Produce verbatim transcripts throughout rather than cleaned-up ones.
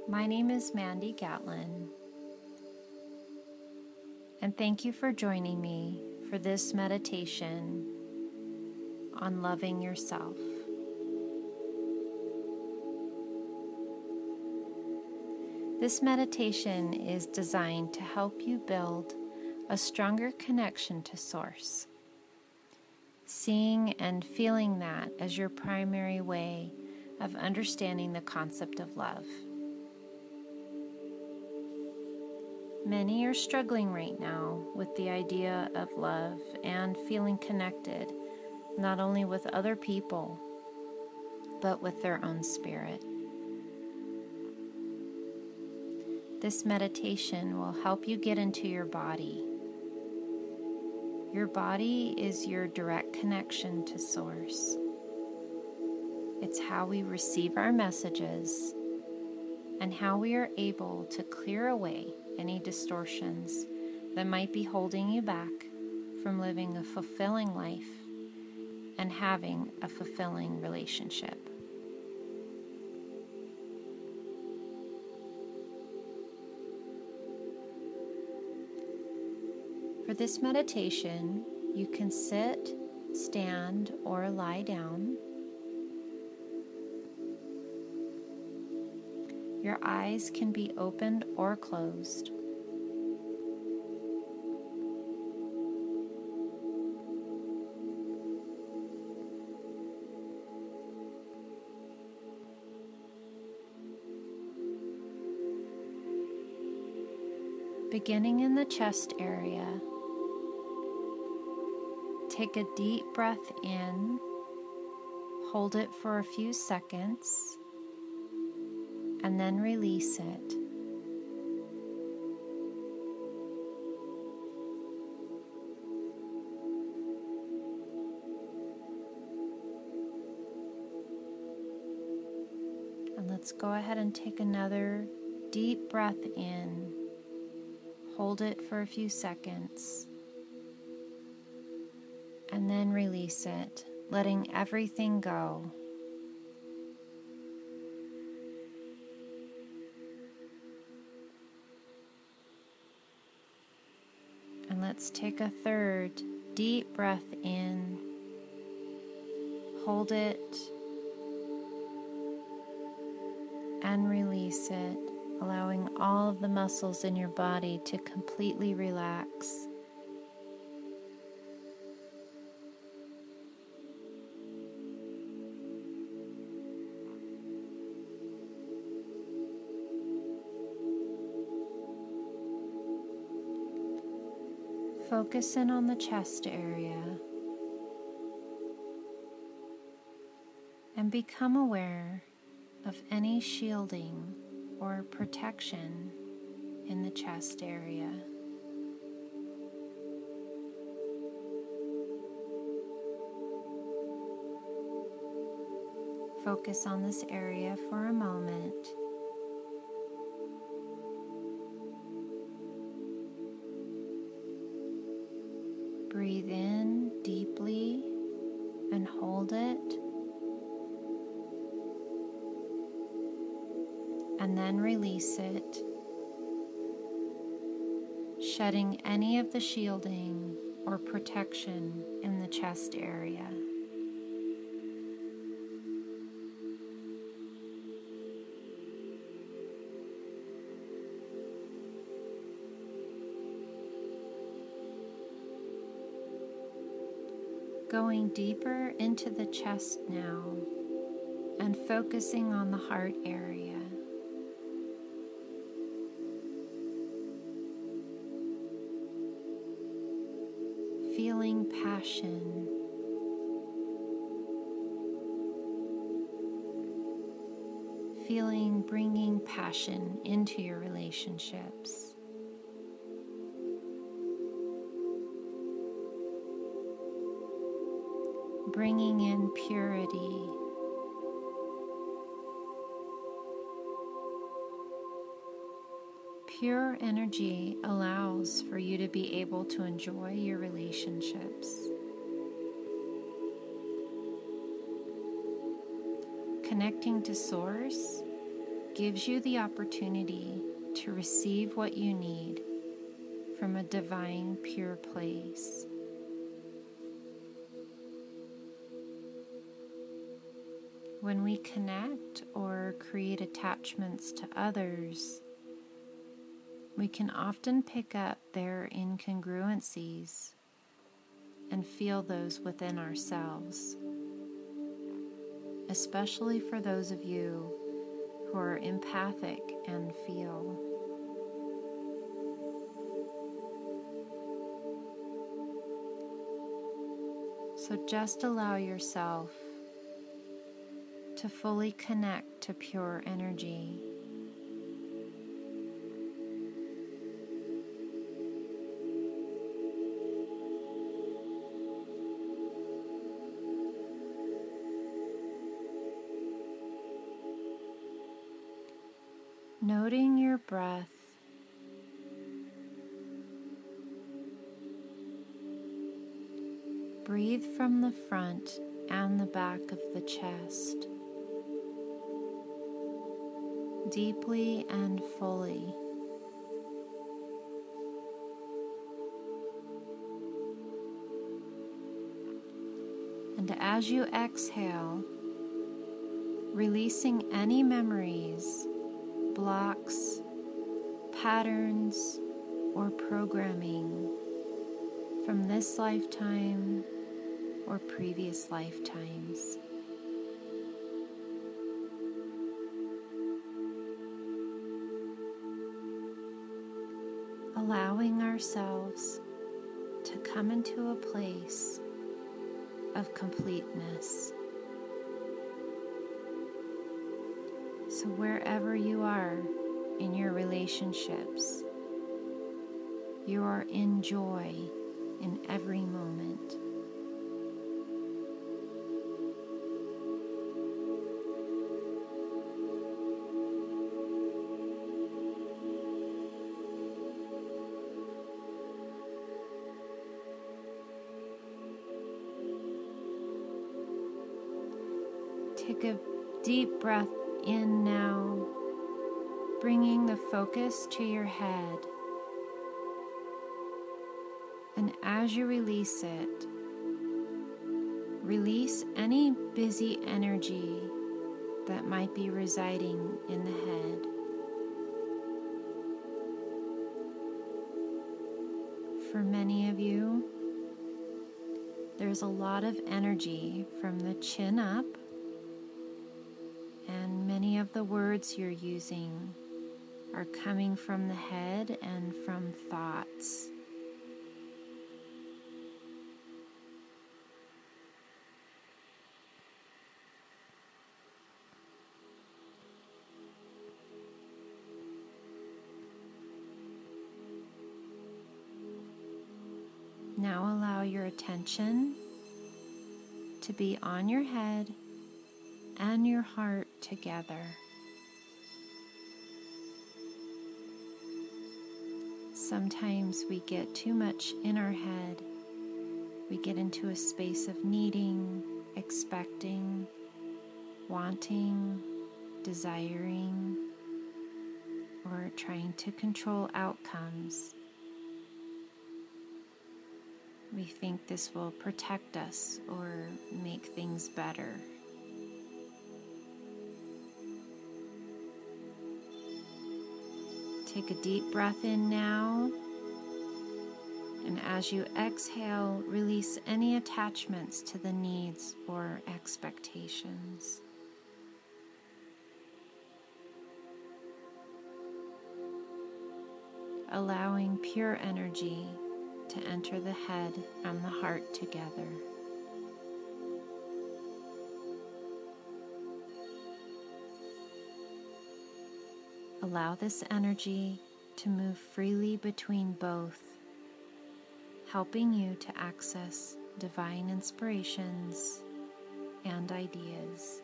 My name is Mandy Gatlin, and thank you for joining me for this meditation on loving yourself. This meditation is designed to help you build a stronger connection to Source, seeing and feeling that as your primary way of understanding the concept of love. Many are struggling right now with the idea of love and feeling connected, not only with other people, but with their own spirit. This meditation will help you get into your body. Your body is your direct connection to Source. It's how we receive our messages and how we are able to clear away any distortions that might be holding you back from living a fulfilling life and having a fulfilling relationship. For this meditation, you can sit, stand, or lie down. Your eyes can be opened or closed. Beginning in the chest area, take a deep breath in, hold it for a few seconds, and then release it. And let's go ahead and take another deep breath in. Hold it for a few seconds, and then release it, letting everything go. And let's take a third deep breath in, hold it, and release it, allowing all of the muscles in your body to completely relax. Focus in on the chest area and become aware of any shielding or protection in the chest area. Focus on this area for a moment. Breathe in deeply and hold it. And then release it, shedding any of the shielding or protection in the chest area. Going deeper into the chest now and focusing on the heart area. Feeling passion, feeling bringing passion into your relationships. Bringing in purity. Pure energy allows for you to be able to enjoy your relationships. Connecting to Source gives you the opportunity to receive what you need from a divine, pure place. When we connect or create attachments to others, we can often pick up their incongruencies and feel those within ourselves, especially for those of you who are empathic and feel. So just allow yourself to fully connect to pure energy. Noting your breath, breathe from the front and the back of the chest, deeply and fully. And as you exhale, releasing any memories, blocks, patterns, or programming from this lifetime or previous lifetimes. Allowing ourselves to come into a place of completeness. So wherever you are in your relationships, you are in joy in every moment. Take a deep breath in now, bringing the focus to your head. And as you release it, release any busy energy that might be residing in the head. For many of you, there's a lot of energy from the chin up, and many of the words you're using are coming from the head and from thoughts. Now allow your attention to be on your head and your heart together. Sometimes we get too much in our head. We get into a space of needing, expecting, wanting, desiring, or trying to control outcomes. We think this will protect us or make things better. Take a deep breath in now, and as you exhale, release any attachments to the needs or expectations. Allowing pure energy to enter the head and the heart together. Allow this energy to move freely between both, helping you to access divine inspirations and ideas.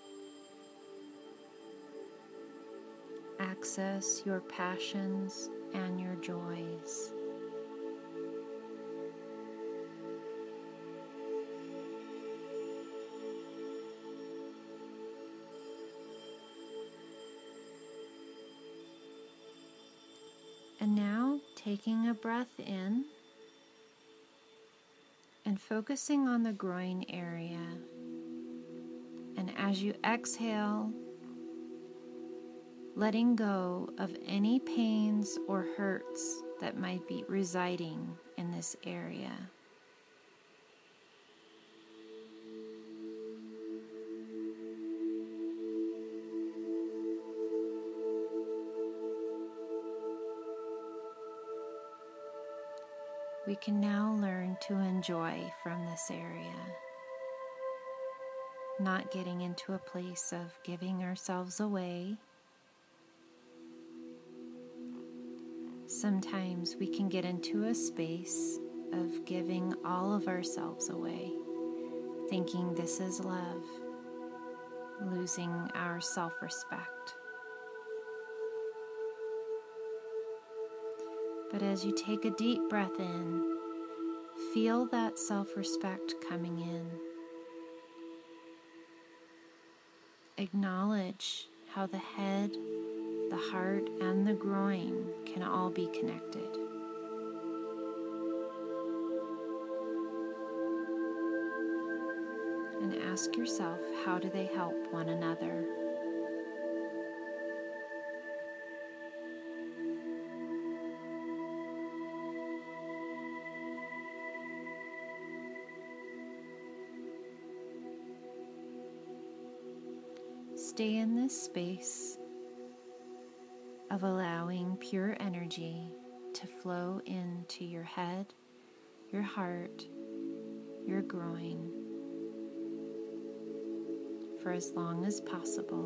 Access your passions and your joys. And now taking a breath in and focusing on the groin area. And as you exhale, letting go of any pains or hurts that might be residing in this area. We can now learn to enjoy from this area, not getting into a place of giving ourselves away. Sometimes we can get into a space of giving all of ourselves away, thinking this is love, losing our self-respect. But as you take a deep breath in, feel that self-respect coming in. Acknowledge how the head, the heart, and the groin can all be connected. And ask yourself, how do they help one another? Stay in this space of allowing pure energy to flow into your head, your heart, your groin for as long as possible.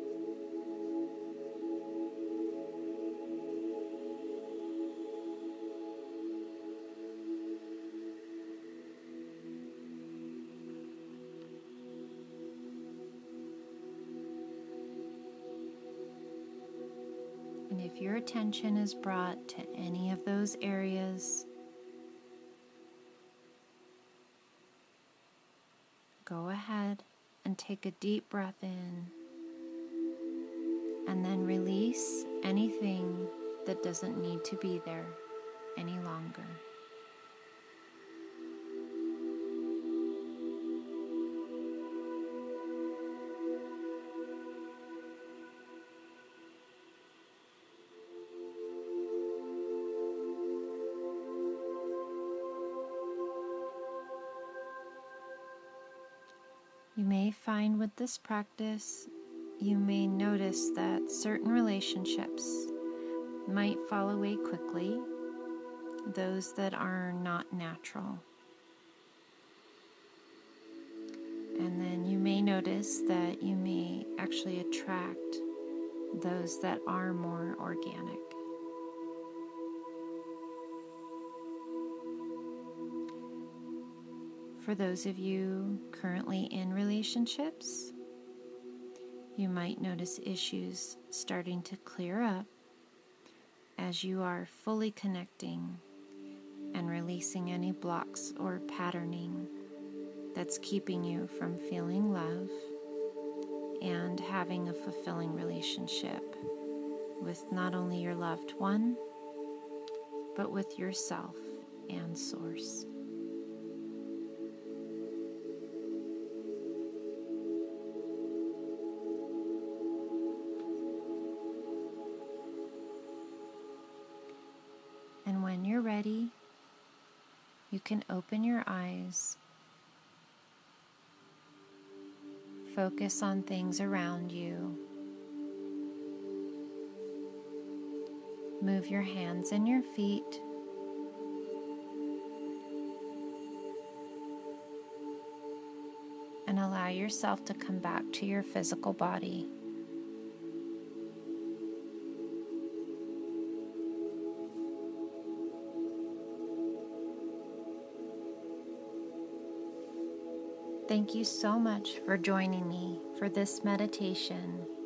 And if your attention is brought to any of those areas, go ahead and take a deep breath in, and then release anything that doesn't need to be there any longer. You may find with this practice, you may notice that certain relationships might fall away quickly, those that are not natural. And then you may notice that you may actually attract those that are more organic. For those of you currently in relationships, you might notice issues starting to clear up as you are fully connecting and releasing any blocks or patterning that's keeping you from feeling love and having a fulfilling relationship with not only your loved one, but with yourself and Source. And when you're ready, you can open your eyes, focus on things around you, move your hands and your feet, and allow yourself to come back to your physical body. Thank you so much for joining me for this meditation